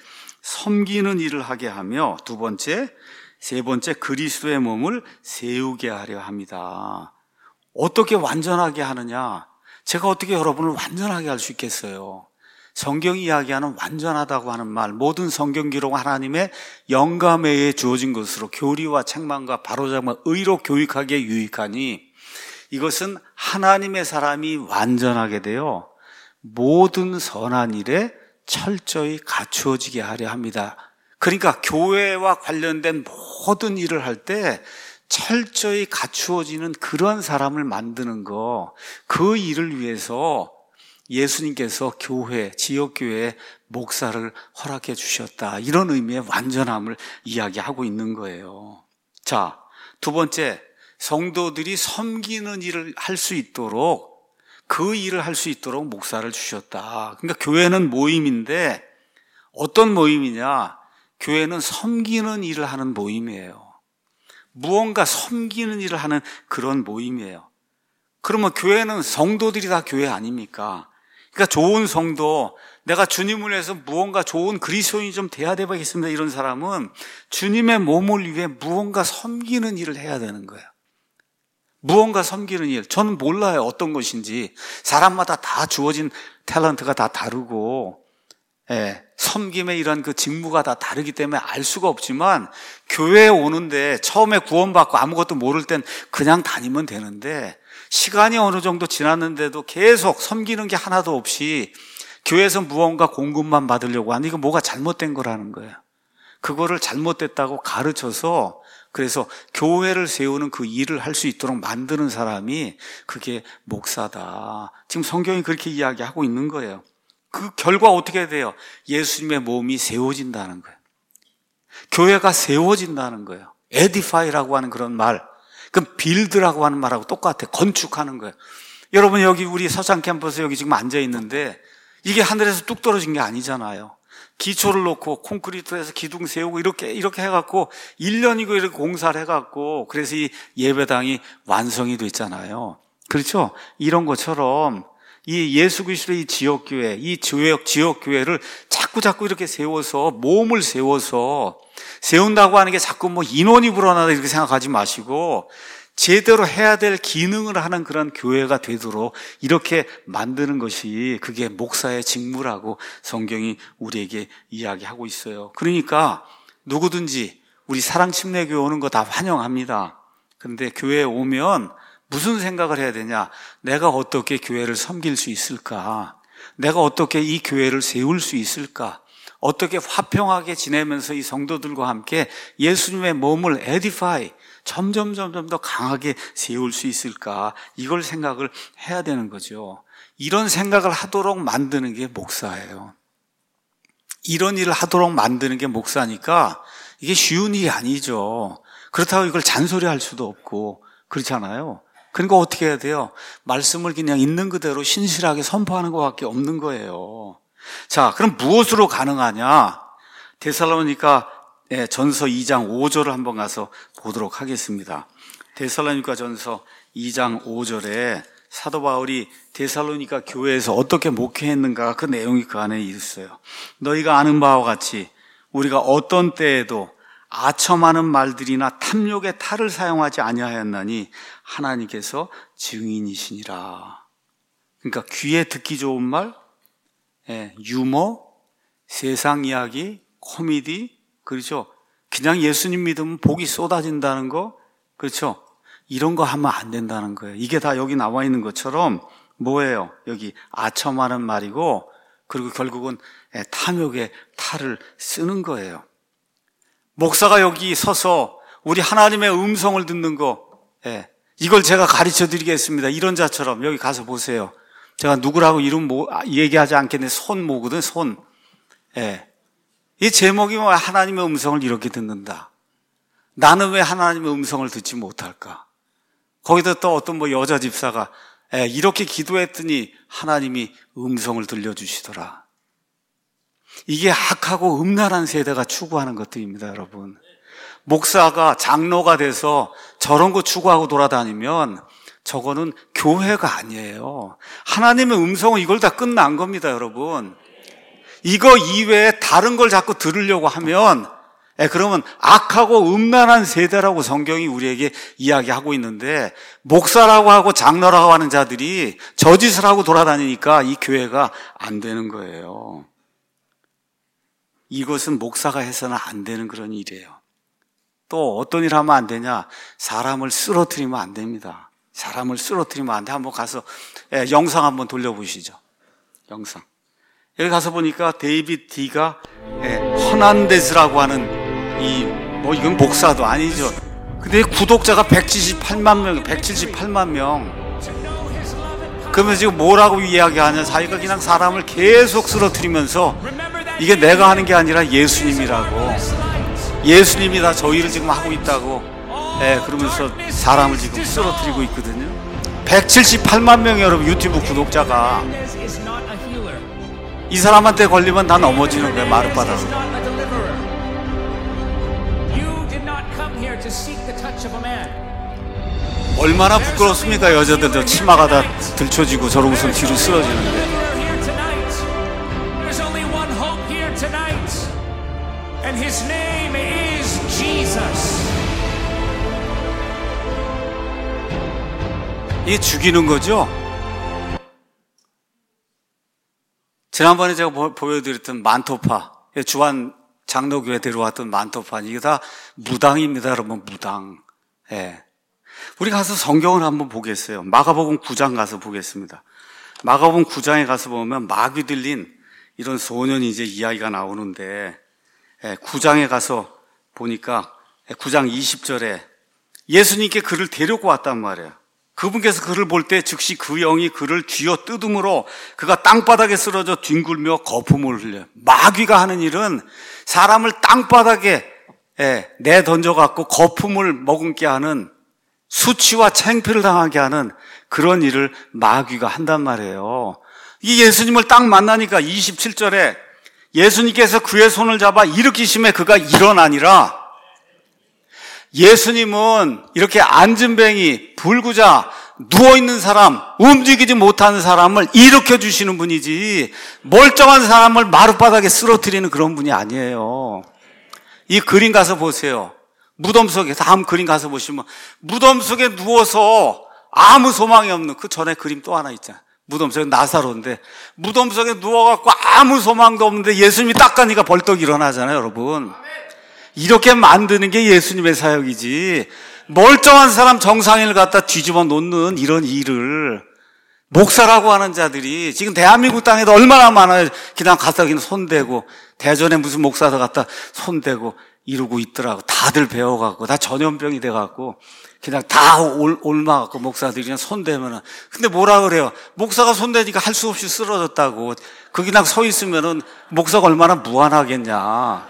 섬기는 일을 하게 하며, 두 번째, 세 번째, 그리스도의 몸을 세우게 하려 합니다. 어떻게 완전하게 하느냐? 제가 어떻게 여러분을 완전하게 할 수 있겠어요? 성경이 이야기하는 완전하다고 하는 말, 모든 성경 기록은 하나님의 영감에 의해 주어진 것으로 교리와 책망과 바로잡음과 의로 교육하기에 유익하니, 이것은 하나님의 사람이 완전하게 되어 모든 선한 일에 철저히 갖추어지게 하려 합니다. 그러니까 교회와 관련된 모든 일을 할 때 철저히 갖추어지는 그런 사람을 만드는 거, 그 일을 위해서 예수님께서 교회, 지역교회에 목사를 허락해 주셨다. 이런 의미의 완전함을 이야기하고 있는 거예요. 자, 두 번째, 성도들이 섬기는 일을 할 수 있도록, 그 일을 할 수 있도록 목사를 주셨다. 그러니까 교회는 모임인데 어떤 모임이냐? 교회는 섬기는 일을 하는 모임이에요. 무언가 섬기는 일을 하는 그런 모임이에요. 그러면 교회는 성도들이 다 교회 아닙니까? 그러니까 좋은 성도, 내가 주님을 위해서 무언가 좋은 그리스도인이 좀 돼야 되겠습니다. 이런 사람은 주님의 몸을 위해 무언가 섬기는 일을 해야 되는 거예요. 무언가 섬기는 일. 저는 몰라요. 어떤 것인지. 사람마다 다 주어진 탤런트가 다 다르고, 섬김의 이런 그 직무가 다 다르기 때문에 알 수가 없지만, 교회에 오는데 처음에 구원받고 아무것도 모를 땐 그냥 다니면 되는데, 시간이 어느 정도 지났는데도 계속 섬기는 게 하나도 없이 교회에서 무언가 공급만 받으려고 하는, 이거 뭐가 잘못된 거라는 거예요. 그거를 잘못됐다고 가르쳐서, 그래서 교회를 세우는 그 일을 할 수 있도록 만드는 사람이 그게 목사다. 지금 성경이 그렇게 이야기하고 있는 거예요. 그 결과 어떻게 돼요? 예수님의 몸이 세워진다는 거예요. 교회가 세워진다는 거예요. 에디파이라고 하는 그런 말, 그 빌드라고 하는 말하고 똑같아요. 건축하는 거예요. 여러분, 여기 우리 서창 캠퍼스 여기 지금 앉아 있는데 이게 하늘에서 뚝 떨어진 게 아니잖아요. 기초를 놓고 콘크리트에서 기둥 세우고 이렇게 해갖고 1년이고 이렇게 공사를 해갖고, 그래서 이 예배당이 완성이 됐잖아요. 그렇죠? 이런 것처럼 이 예수 그리스도의 이 지역교회, 이 지역교회를 자꾸 이렇게 세워서, 몸을 세워서, 세운다고 하는 게 자꾸 뭐 인원이 불어나다 이렇게 생각하지 마시고, 제대로 해야 될 기능을 하는 그런 교회가 되도록 이렇게 만드는 것이, 그게 목사의 직무라고 성경이 우리에게 이야기하고 있어요. 그러니까 누구든지 우리 사랑침례교회 오는 거 다 환영합니다. 그런데 교회에 오면 무슨 생각을 해야 되냐? 내가 어떻게 교회를 섬길 수 있을까? 내가 어떻게 이 교회를 세울 수 있을까? 어떻게 화평하게 지내면서 이 성도들과 함께 예수님의 몸을 에디파이, 점점 더 강하게 세울 수 있을까? 이걸 생각을 해야 되는 거죠. 이런 생각을 하도록 만드는 게 목사예요. 이런 일을 하도록 만드는 게 목사니까 이게 쉬운 일이 아니죠. 그렇다고 이걸 잔소리할 수도 없고 그렇잖아요. 그러니까 어떻게 해야 돼요? 말씀을 그냥 있는 그대로 신실하게 선포하는 것밖에 없는 거예요. 자, 그럼 무엇으로 가능하냐? 데살로니가 전서 2장 5절을 한번 가서 보도록 하겠습니다. 데살로니가 전서 2장 5절에 사도 바울이 데살로니가 교회에서 어떻게 목회했는가, 그 내용이 그 안에 있어요. 너희가 아는 바와 같이 우리가 어떤 때에도 아첨하는 말들이나 탐욕의 탈을 사용하지 아니하였나니 하나님께서 증인이시니라. 그러니까 귀에 듣기 좋은 말, 유머, 세상 이야기, 코미디, 그렇죠? 그냥 예수님 믿으면 복이 쏟아진다는 거, 그렇죠? 이런 거 하면 안 된다는 거예요. 이게 다 여기 나와 있는 것처럼 뭐예요? 여기 아첨하는 말이고, 그리고 결국은 탐욕의 탈을 쓰는 거예요. 목사가 여기 서서 우리 하나님의 음성을 듣는 거, 이걸 제가 가르쳐 드리겠습니다. 이런 자처럼 여기 가서 보세요. 제가 누구라고 이름 얘기하지 않겠는데 손 모거든, 손. 이 제목이 뭐 하나님의 음성을 이렇게 듣는다. 나는 왜 하나님의 음성을 듣지 못할까? 거기다 또 어떤 뭐 여자 집사가 이렇게 기도했더니 하나님이 음성을 들려주시더라. 이게 악하고 음란한 세대가 추구하는 것들입니다, 여러분. 목사가 장로가 돼서 저런 거 추구하고 돌아다니면 저거는 교회가 아니에요. 하나님의 음성은 이걸 다 끝난 겁니다, 여러분. 이거 이외에 다른 걸 자꾸 들으려고 하면 그러면 악하고 음란한 세대라고 성경이 우리에게 이야기하고 있는데, 목사라고 하고 장로라고 하는 자들이 저짓을 하고 돌아다니니까 이 교회가 안 되는 거예요. 이것은 목사가 해서는 안 되는 그런 일이에요. 또 어떤 일 하면 안 되냐? 사람을 쓰러뜨리면 안 됩니다. 사람을 쓰러뜨리면 안 돼. 한번 가서 영상 한번 돌려보시죠. 영상. 여기 가서 보니까 데이빗 D가 허난데스라고 하는 이건 목사도 아니죠. 근데 구독자가 178만 명. 그러면 지금 뭐라고 이야기하냐? 자기가 그냥 사람을 계속 쓰러뜨리면서 이게 내가 하는 게 아니라 예수님이라고. 예수님이 다 저희를 지금 하고 있다고. 그러면서 사람을 지금 쓰러뜨리고 있거든요. 178만 명이 여러분 유튜브 구독자가. 이 사람한테 걸리면 다 넘어지는 거야, 마룻바닥으로. 얼마나 부끄럽습니까? 여자들 저 치마가 다 들춰지고 저러고서 뒤로 쓰러지는데. 이게 죽이는 거죠? 지난번에 제가 보여드렸던 만토파, 주한 장로교회 데려왔던 만토파, 이게 다 무당입니다, 여러분. 무당. 우리 가서 성경을 한번 보겠어요. 마가복음 9장 가서 보겠습니다. 마가복음 9장에 가서 보면 마귀 들린 이런 소년이 이제 이야기가 나오는데, 9장에 가서 보니까 9장 20절에 예수님께 그를 데리고 왔단 말이에요. 그분께서 그를 볼 때 즉시 그 영이 그를 쥐어 뜯음으로 그가 땅바닥에 쓰러져 뒹굴며 거품을 흘려요. 마귀가 하는 일은 사람을 땅바닥에 내던져갖고 거품을 머금게 하는, 수치와 창피를 당하게 하는 그런 일을 마귀가 한단 말이에요. 이 예수님을 딱 만나니까 27절에 예수님께서 그의 손을 잡아 일으키심에 그가 일어나니라. 예수님은 이렇게 앉은뱅이, 불구자, 누워있는 사람, 움직이지 못하는 사람을 일으켜주시는 분이지 멀쩡한 사람을 마룻바닥에 쓰러뜨리는 그런 분이 아니에요. 이 그림 가서 보세요. 무덤 속에, 다음 그림 가서 보시면 무덤 속에 누워서 아무 소망이 없는, 그 전에 그림 또 하나 있잖아요. 무덤 속에 나사로인데 무덤 속에 누워갖고 아무 소망도 없는데 예수님이 딱 가니까 벌떡 일어나잖아요, 여러분. 이렇게 만드는 게 예수님의 사역이지, 멀쩡한 사람 정상인을 갖다 뒤집어 놓는 이런 일을 목사라고 하는 자들이 지금 대한민국 땅에도 얼마나 많아요. 그냥 가서 그냥 손대고, 대전에 무슨 목사도 갖다 손대고 이러고 있더라고. 다들 배워갖고 다 전염병이 돼갖고 그냥 다 옮아갖고 목사들이 그냥 손대면은. 근데 뭐라 그래요? 목사가 손대니까 할 수 없이 쓰러졌다고. 거기 그냥 서 있으면은 목사가 얼마나 무안하겠냐.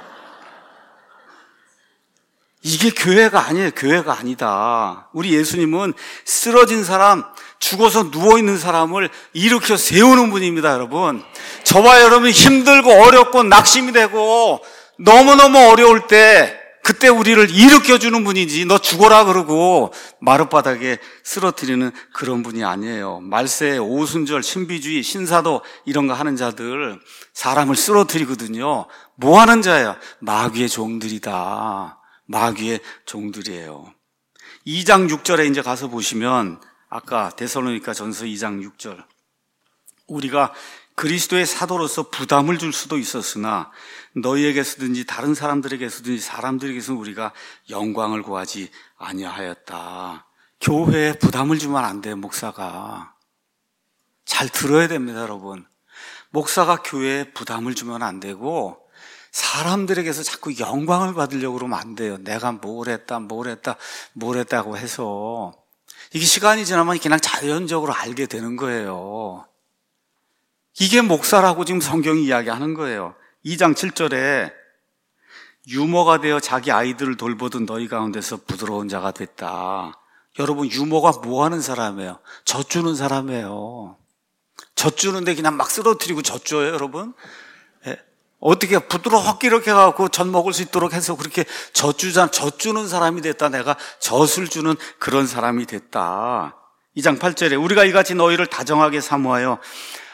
이게 교회가 아니에요. 교회가 아니다. 우리 예수님은 쓰러진 사람, 죽어서 누워있는 사람을 일으켜 세우는 분입니다, 여러분. 저와 여러분이 힘들고 어렵고 낙심이 되고 너무너무 어려울 때 그때 우리를 일으켜주는 분이지, 너 죽어라 그러고 마룻바닥에 쓰러뜨리는 그런 분이 아니에요. 말세, 오순절, 신비주의, 신사도 이런 거 하는 자들 사람을 쓰러뜨리거든요. 뭐 하는 자예요? 마귀의 종들이다. 마귀의 종들이에요. 2장 6절에 이제 가서 보시면 아까 데살로니가 전서 2장 6절, 우리가 그리스도의 사도로서 부담을 줄 수도 있었으나 너희에게서든지 다른 사람들에게서든지 사람들에게서 우리가 영광을 구하지 아니하였다. 교회에 부담을 주면 안 돼요. 목사가 잘 들어야 됩니다, 여러분. 목사가 교회에 부담을 주면 안 되고 사람들에게서 자꾸 영광을 받으려고 그러면 안 돼요. 내가 뭘 했다고 해서. 이게 시간이 지나면 그냥 자연적으로 알게 되는 거예요. 이게 목사라고 지금 성경이 이야기하는 거예요. 2장 7절에 유모가 되어 자기 아이들을 돌보던 너희 가운데서 부드러운 자가 됐다. 여러분, 유모가 뭐 하는 사람이에요? 젖주는 사람이에요. 젖주는데 그냥 막 쓰러뜨리고 젖줘요, 여러분? 어떻게 부드럽게 이렇게 해갖고 젖 먹을 수 있도록 해서 그렇게 젖주는 사람이 됐다. 내가 젖을 주는 그런 사람이 됐다. 2장 8절에 우리가 이같이 너희를 다정하게 사모하여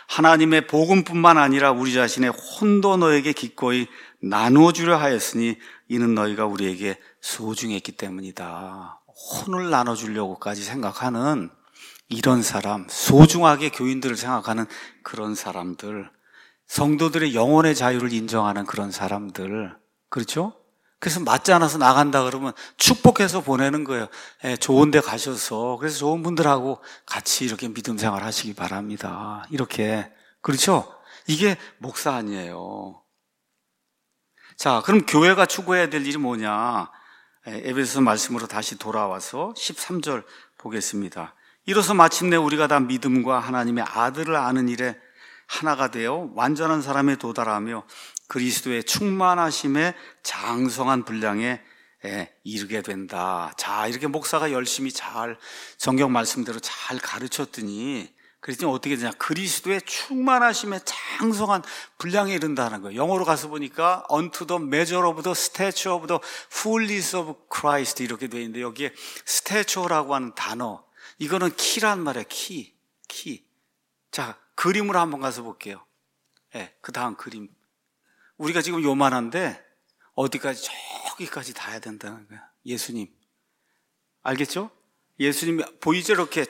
하나님의 복음뿐만 아니라 우리 자신의 혼도 너에게 기꺼이 나누어주려 하였으니 이는 너희가 우리에게 소중했기 때문이다. 혼을 나눠주려고까지 생각하는 이런 사람, 소중하게 교인들을 생각하는 그런 사람들, 성도들의 영혼의 자유를 인정하는 그런 사람들, 그렇죠? 그래서 맞지 않아서 나간다 그러면 축복해서 보내는 거예요. 좋은 데 가셔서, 그래서 좋은 분들하고 같이 이렇게 믿음 생활 하시기 바랍니다. 이렇게. 그렇죠? 이게 목사 아니에요. 자, 그럼 교회가 추구해야 될 일이 뭐냐? 에베소서 말씀으로 다시 돌아와서 13절 보겠습니다. 이로써 마침내 우리가 다 믿음과 하나님의 아들을 아는 일에 하나가 되어 완전한 사람에 도달하며 그리스도의 충만하심에 장성한 분량에 이르게 된다. 자, 이렇게 목사가 열심히 잘 성경 말씀대로 잘 가르쳤더니 그랬더니 어떻게 되냐? 그리스도의 충만하심에 장성한 분량에 이른다는 거예요. 영어로 가서 보니까 unto the measure of the stature of the fullness of Christ 이렇게 되어 있는데 여기에 stature라고 하는 단어, 이거는 키란 말이에요. 키. 자, 그림으로 한번 가서 볼게요. 그 다음 그림. 우리가 지금 요만한데 어디까지? 저기까지 닿아야 된다는 거야. 예수님. 알겠죠? 예수님이 보이죠? 이렇게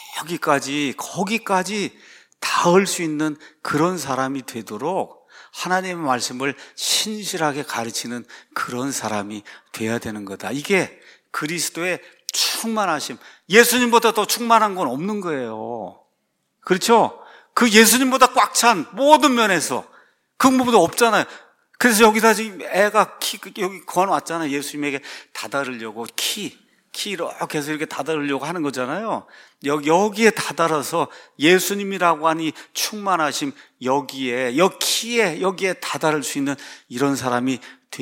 거기까지 닿을 수 있는 그런 사람이 되도록 하나님의 말씀을 신실하게 가르치는 그런 사람이 돼야 되는 거다. 이게 그리스도의 충만하심. 예수님보다 더 충만한 건 없는 거예요. 그렇죠? 그 예수님보다 꽉 찬 모든 면에서 그 무엇도 없잖아요. 그래서 여기다 지금 애가 여기 거놨잖아요. 예수님에게 다다르려고 키 이렇게 해서 이렇게 다다르려고 하는 거잖아요. 여기에 다다라서 예수님이라고 하니 충만하심 여기에 다다를 수 있는 이런 사람이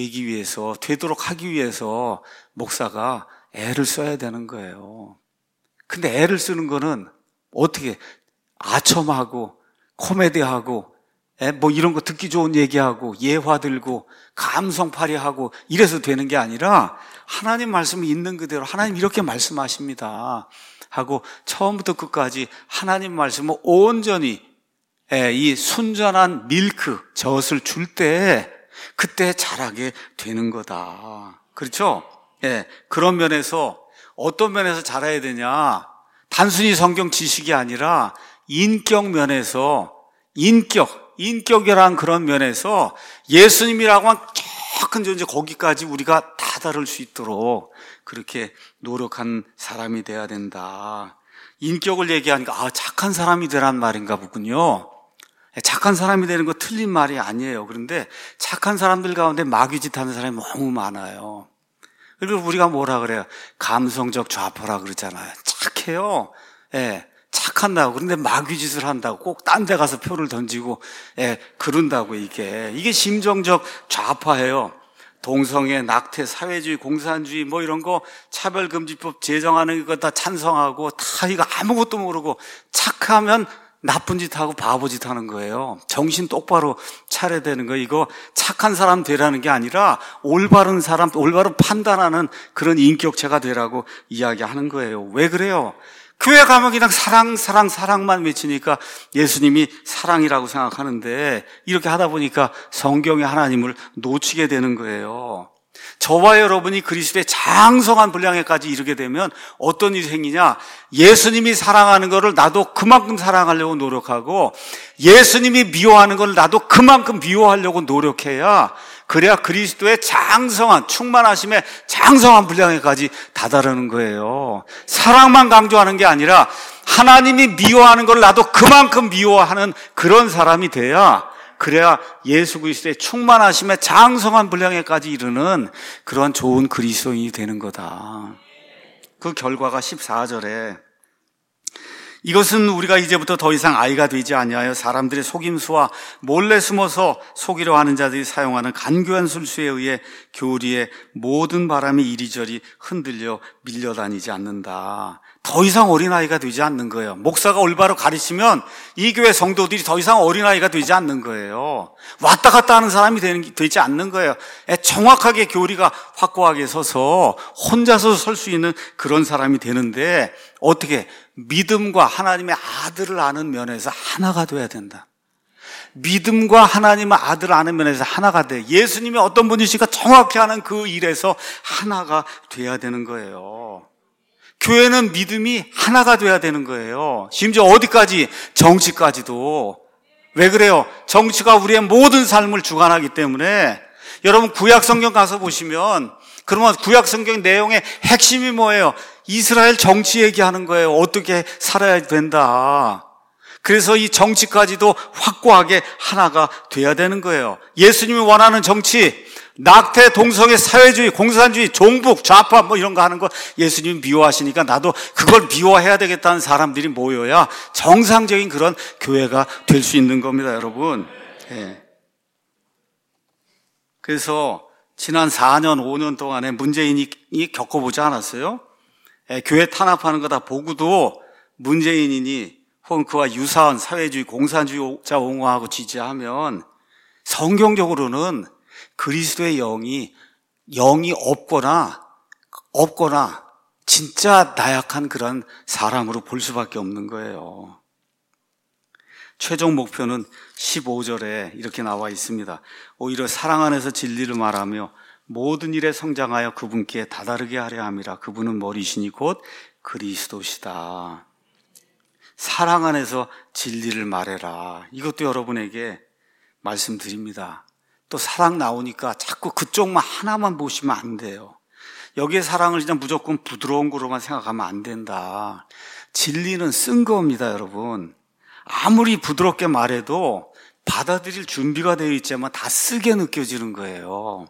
되도록 하기 위해서 목사가 애를 써야 되는 거예요. 근데 애를 쓰는 거는 어떻게 아첨하고 코미디하고 뭐 이런 거 듣기 좋은 얘기하고 예화 들고 감성 발휘하고 이래서 되는 게 아니라 하나님 말씀이 있는 그대로 하나님 이렇게 말씀하십니다 하고 처음부터 끝까지 하나님 말씀을 온전히 이 순전한 밀크 젖을 줄 때 그때 자라게 되는 거다. 그렇죠? 그런 면에서 어떤 면에서 자라야 되냐? 단순히 성경 지식이 아니라 인격 면에서 인격이란 그런 면에서 예수님이라고 한 큰 존재 거기까지 우리가 다다를 수 있도록 그렇게 노력한 사람이 돼야 된다. 인격을 얘기하니까 착한 사람이 되란 말인가 보군요. 착한 사람이 되는 거 틀린 말이 아니에요. 그런데 착한 사람들 가운데 마귀짓 하는 사람이 너무 많아요. 그리고 우리가 뭐라 그래요? 감성적 좌포라 그러잖아요. 착해요. 착한다고. 그런데 마귀짓을 한다고. 꼭 딴 데 가서 표를 던지고, 그런다고 이게 심정적 좌파예요. 동성애, 낙태, 사회주의, 공산주의, 뭐 이런 거 차별금지법 제정하는 거 다 찬성하고, 다 이거 아무것도 모르고, 착하면 나쁜 짓 하고 바보 짓 하는 거예요. 정신 똑바로 차려야 되는 거예요. 이거 착한 사람 되라는 게 아니라 올바른 사람, 올바른 판단하는 그런 인격체가 되라고 이야기하는 거예요. 왜 그래요? 교회 가면 그냥 사랑만 외치니까 예수님이 사랑이라고 생각하는데 이렇게 하다 보니까 성경의 하나님을 놓치게 되는 거예요. 저와 여러분이 그리스도의 장성한 분량에까지 이르게 되면 어떤 일이 생기냐? 예수님이 사랑하는 것을 나도 그만큼 사랑하려고 노력하고 예수님이 미워하는 것을 나도 그만큼 미워하려고 노력해야 그래야 그리스도의 장성한 충만하심의 장성한 분량에까지 다다르는 거예요. 사랑만 강조하는 게 아니라 하나님이 미워하는 걸 나도 그만큼 미워하는 그런 사람이 돼야 그래야 예수 그리스도의 충만하심의 장성한 분량에까지 이르는 그런 좋은 그리스도인이 되는 거다. 그 결과가 14절에 이것은 우리가 이제부터 더 이상 아이가 되지 아니하여 사람들의 속임수와 몰래 숨어서 속이려 하는 자들이 사용하는 간교한 술수에 의해 교리의 모든 바람이 이리저리 흔들려 밀려다니지 않는다. 더 이상 어린아이가 되지 않는 거예요. 목사가 올바로 가르치면 이 교회 성도들이 더 이상 어린아이가 되지 않는 거예요. 왔다 갔다 하는 사람이 되지 않는 거예요. 정확하게 교리가 확고하게 서서 혼자서 설 수 있는 그런 사람이 되는데 어떻게? 믿음과 하나님의 아들을 아는 면에서 하나가 돼야 된다. 믿음과 하나님의 아들 아는 면에서 하나가 돼. 예수님이 어떤 분이신가 정확히 아는 그 일에서 하나가 돼야 되는 거예요. 교회는 믿음이 하나가 돼야 되는 거예요. 심지어 어디까지? 정치까지도. 왜 그래요? 정치가 우리의 모든 삶을 주관하기 때문에 여러분 구약 성경 가서 보시면 그러면 구약 성경 내용의 핵심이 뭐예요? 이스라엘 정치 얘기하는 거예요. 어떻게 살아야 된다. 그래서 이 정치까지도 확고하게 하나가 돼야 되는 거예요. 예수님이 원하는 정치, 낙태, 동성애, 사회주의, 공산주의, 종북, 좌파 뭐 이런 거 하는 거 예수님이 미워하시니까 나도 그걸 미워해야 되겠다는 사람들이 모여야 정상적인 그런 교회가 될 수 있는 겁니다, 여러분. 예. 그래서 지난 4년, 5년 동안에 문재인이 겪어보지 않았어요? 예, 교회 탄압하는 거 다 보고도 문재인이니 혹은 그와 유사한 사회주의, 공산주의자 옹호하고 지지하면 성경적으로는 그리스도의 영이 없거나 진짜 나약한 그런 사람으로 볼 수밖에 없는 거예요. 최종 목표는 15절에 이렇게 나와 있습니다. 오히려 사랑 안에서 진리를 말하며 모든 일에 성장하여 그분께 다다르게 하려 함이라. 그분은 머리시니 곧 그리스도시다. 사랑 안에서 진리를 말해라. 이것도 여러분에게 말씀드립니다. 또 사랑 나오니까 자꾸 그쪽만 하나만 보시면 안 돼요. 여기에 사랑을 그냥 무조건 부드러운 거로만 생각하면 안 된다. 진리는 쓴 겁니다, 여러분. 아무리 부드럽게 말해도 받아들일 준비가 되어 있지만 다 쓰게 느껴지는 거예요.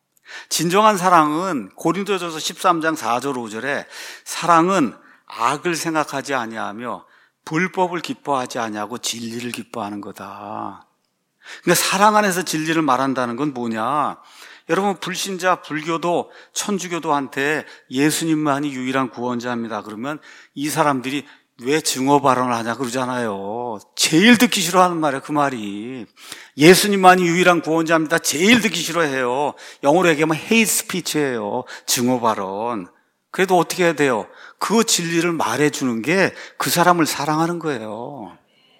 진정한 사랑은 고린도전서 13장 4절 5절에 사랑은 악을 생각하지 아니하며 불법을 기뻐하지 아니하고 진리를 기뻐하는 거다. 그러니까 사랑 안에서 진리를 말한다는 건 뭐냐? 여러분 불신자, 불교도, 천주교도한테 예수님만이 유일한 구원자입니다. 그러면 이 사람들이 왜 증오 발언을 하냐 그러잖아요. 제일 듣기 싫어하는 말이에요, 그 말이. 예수님만이 유일한 구원자입니다. 제일 듣기 싫어해요. 영어로 얘기하면 헤이트 스피치예요. 증오 발언. 그래도 어떻게 해야 돼요? 그 진리를 말해주는 게 그 사람을 사랑하는 거예요.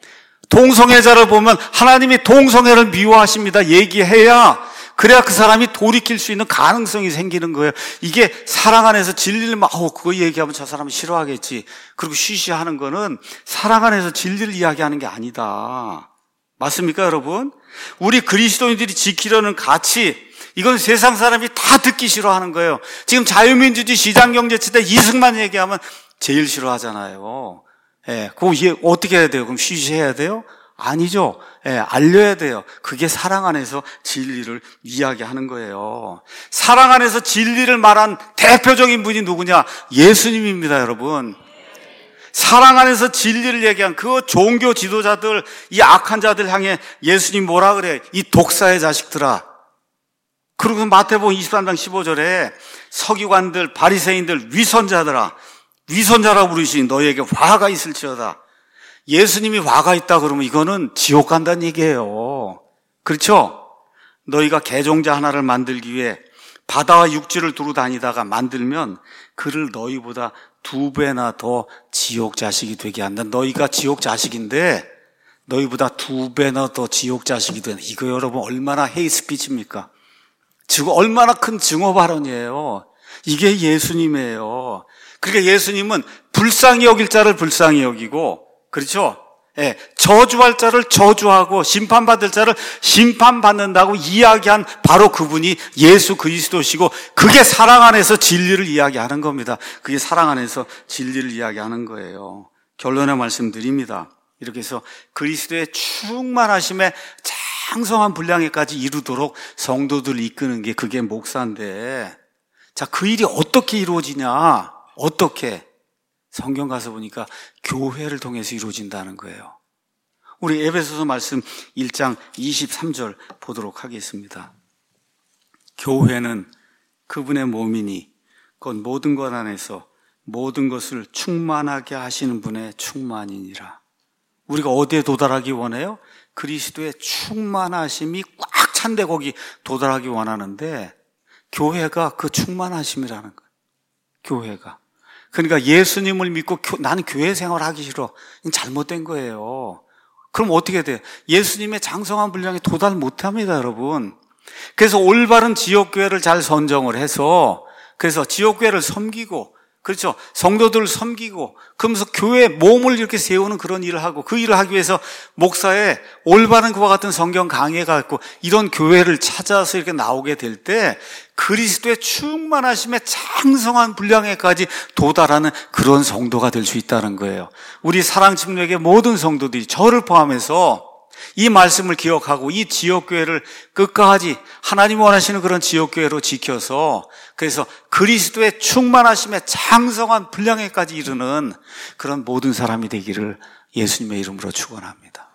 동성애자를 보면 하나님이 동성애를 미워하십니다. 얘기해야 그래야 그 사람이 돌이킬 수 있는 가능성이 생기는 거예요. 이게 사랑 안에서 진리를 그거 얘기하면 저 사람은 싫어하겠지. 그리고 쉬쉬하는 거는 사랑 안에서 진리를 이야기하는 게 아니다. 맞습니까, 여러분? 우리 그리스도인들이 지키려는 가치, 이건 세상 사람이 다 듣기 싫어하는 거예요. 지금 자유민주주의 시장경제 시대 이승만 얘기하면 제일 싫어하잖아요. 예, 그거 어떻게 해야 돼요? 그럼 쉬쉬해야 돼요? 아니죠. 예, 알려야 돼요. 그게 사랑 안에서 진리를 이야기하는 거예요. 사랑 안에서 진리를 말한 대표적인 분이 누구냐? 예수님입니다, 여러분. 사랑 안에서 진리를 얘기한 그 종교 지도자들, 이 악한 자들 향해 예수님 뭐라 그래? 이 독사의 자식들아. 그리고 마태복음 23장 15절에 서기관들, 바리새인들, 위선자들아, 위선자라고 부르시니 너희에게 화가 있을지어다. 예수님이 화가 있다 그러면 이거는 지옥 간다는 얘기예요. 그렇죠? 너희가 개종자 하나를 만들기 위해 바다와 육지를 두루 다니다가 만들면 그를 너희보다 2배나 더 지옥 자식이 되게 한다. 너희가 지옥 자식인데 너희보다 2배나 더 지옥 자식이 된다. 이거 여러분 얼마나 헤이스피치입니까? 얼마나 큰 증오 발언이에요. 이게 예수님이에요. 그러니까 예수님은 불쌍히 여길 자를 불쌍히 여기고, 그렇죠? 예, 저주할 자를 저주하고 심판받을 자를 심판받는다고 이야기한 바로 그분이 예수 그리스도시고, 그게 사랑 안에서 진리를 이야기하는 겁니다. 그게 사랑 안에서 진리를 이야기하는 거예요. 결론의 말씀드립니다. 이렇게 해서 그리스도의 충만하심에 장성한 분량에까지 이루도록 성도들을 이끄는 게 그게 목사인데, 자, 그 일이 어떻게 이루어지냐? 어떻게? 성경 가서 보니까 교회를 통해서 이루어진다는 거예요. 우리 에베소서 말씀 1장 23절 보도록 하겠습니다. 교회는 그분의 몸이니 곧 모든 것 안에서 모든 것을 충만하게 하시는 분의 충만이니라. 우리가 어디에 도달하기 원해요? 그리스도의 충만하심이 꽉 찬데 거기 도달하기 원하는데 교회가 그 충만하심이라는 거예요. 교회가. 그러니까 예수님을 믿고 나는 교회 생활하기 싫어. 잘못된 거예요. 그럼 어떻게 돼요? 예수님의 장성한 분량에 도달 못합니다, 여러분. 그래서 올바른 지역교회를 잘 선정을 해서, 그래서 지역교회를 섬기고, 그렇죠. 성도들을 섬기고, 그러면서 교회 몸을 이렇게 세우는 그런 일을 하고, 그 일을 하기 위해서 목사의 올바른 그와 같은 성경 강해가 있고, 이런 교회를 찾아서 이렇게 나오게 될 때, 그리스도의 충만하심에 장성한 분량에까지 도달하는 그런 성도가 될 수 있다는 거예요. 우리 사랑침례교회 모든 성도들이 저를 포함해서 이 말씀을 기억하고 이 지역교회를 끝까지 하나님 원하시는 그런 지역교회로 지켜서, 그래서 그리스도의 충만하심에 장성한 분량에까지 이르는 그런 모든 사람이 되기를 예수님의 이름으로 축원합니다.